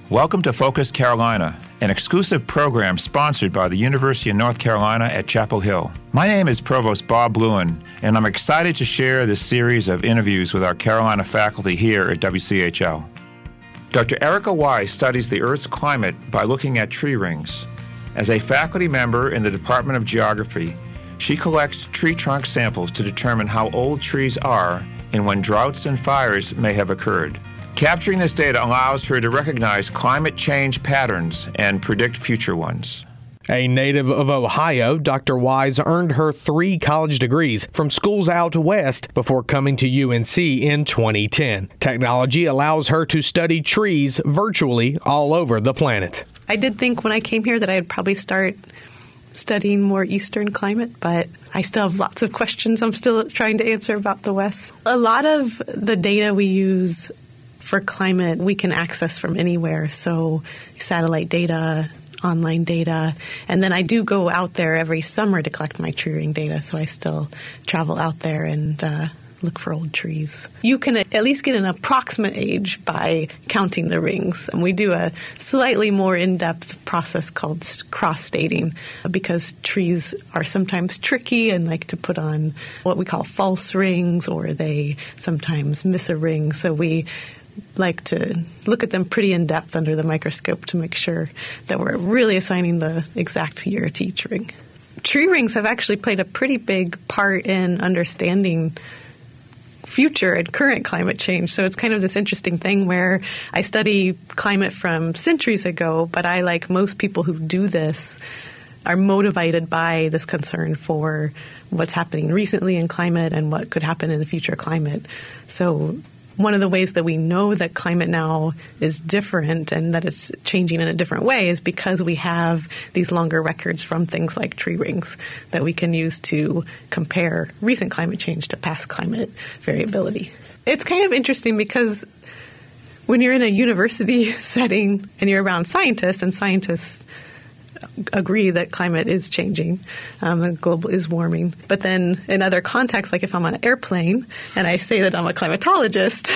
Welcome to Focus Carolina, an exclusive program sponsored by the University of North Carolina at Chapel Hill. My name is Provost Bob Lewin, and I'm excited to share this series of interviews with our Carolina faculty here at WCHL. Dr. Erica Wise studies the Earth's climate by looking at tree rings. As a faculty member in the Department of Geography, she collects tree trunk samples to determine how old trees are and when droughts and fires may have occurred. Capturing this data allows her to recognize climate change patterns and predict future ones. A native of Ohio, Dr. Wise earned her 3 college degrees from schools out west before coming to UNC in 2010. Technology allows her to study trees virtually all over the planet. I did think when I came here that I'd probably start studying more Eastern climate, but I still have lots of questions I'm still trying to answer about the West. A lot of the data we use for climate we can access from anywhere, so satellite data, online data, and then I do go out there every summer to collect my tree ring data, so I still travel out there and look for old trees. You can at least get an approximate age by counting the rings, and we do a slightly more in-depth process called cross-stating because trees are sometimes tricky and like to put on what we call false rings, or they sometimes miss a ring, so we like to look at them pretty in depth under the microscope to make sure that we're really assigning the exact year to each ring. Tree rings have actually played a pretty big part in understanding future and current climate change. So it's kind of this interesting thing where I study climate from centuries ago, but I, like most people who do this, are motivated by this concern for what's happening recently in climate and what could happen in the future climate. So one of the ways that we know that climate now is different and that it's changing in a different way is because we have these longer records from things like tree rings that we can use to compare recent climate change to past climate variability. It's kind of interesting because when you're in a university setting and you're around scientists, and scientists agree that climate is changing, and global is warming. But then in other contexts, like if I'm on an airplane and I say that I'm a climatologist,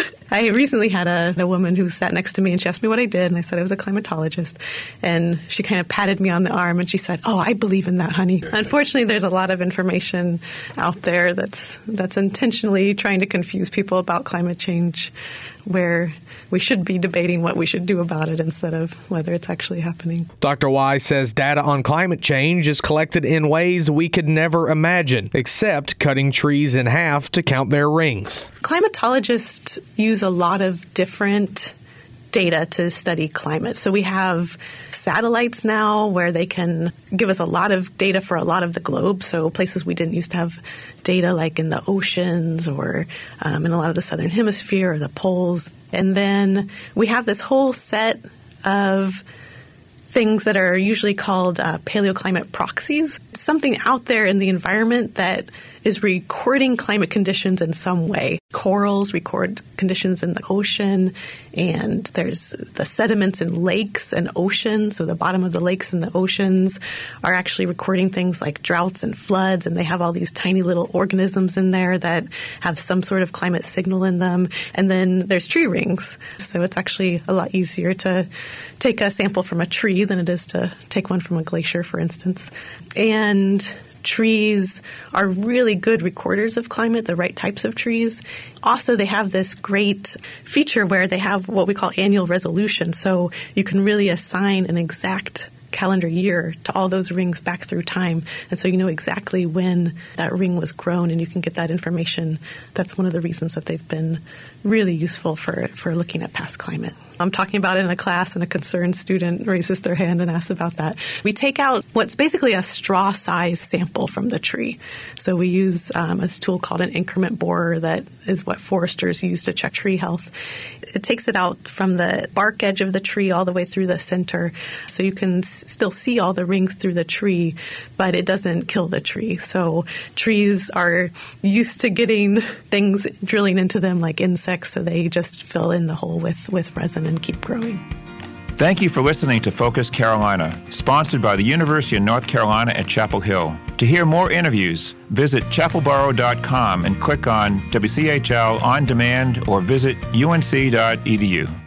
I recently had a woman who sat next to me and she asked me what I did, and I said I was a climatologist. And she kind of patted me on the arm and she said, "Oh, I believe in that, honey." Unfortunately, there's a lot of information out there that's intentionally trying to confuse people about climate change, where we should be debating what we should do about it instead of whether it's actually happening. Dr. Wise says data on climate change is collected in ways we could never imagine, except cutting trees in half to count their rings. Climatologists use a lot of different data to study climate. So we have satellites now where they can give us a lot of data for a lot of the globe. So places we didn't used to have data, like in the oceans or in a lot of the southern hemisphere or the poles. And then we have this whole set of things that are usually called paleoclimate proxies, something out there in the environment that is recording climate conditions in some way. Corals record conditions in the ocean, and there's the sediments in lakes and oceans, so the bottom of the lakes and the oceans are actually recording things like droughts and floods, and they have all these tiny little organisms in there that have some sort of climate signal in them. And then there's tree rings, so it's actually a lot easier to take a sample from a tree than it is to take one from a glacier, for instance. And trees are really good recorders of climate, the right types of trees. Also, they have this great feature where they have what we call annual resolution. So you can really assign an exact calendar year to all those rings back through time. And so you know exactly when that ring was grown, and you can get that information. That's one of the reasons that they've been really useful for looking at past climate. I'm talking about it in a class, and a concerned student raises their hand and asks about that. We take out what's basically a straw-sized sample from the tree. So we use a tool called an increment borer that is what foresters use to check tree health. It takes it out from the bark edge of the tree all the way through the center, so you can still see all the rings through the tree, but it doesn't kill the tree. So trees are used to getting things drilling into them like insects, so they just fill in the hole with resin and keep growing. Thank you for listening to Focus Carolina, sponsored by the University of North Carolina at Chapel Hill. To hear more interviews, visit chapelboro.com and click on WCHL On Demand or visit unc.edu.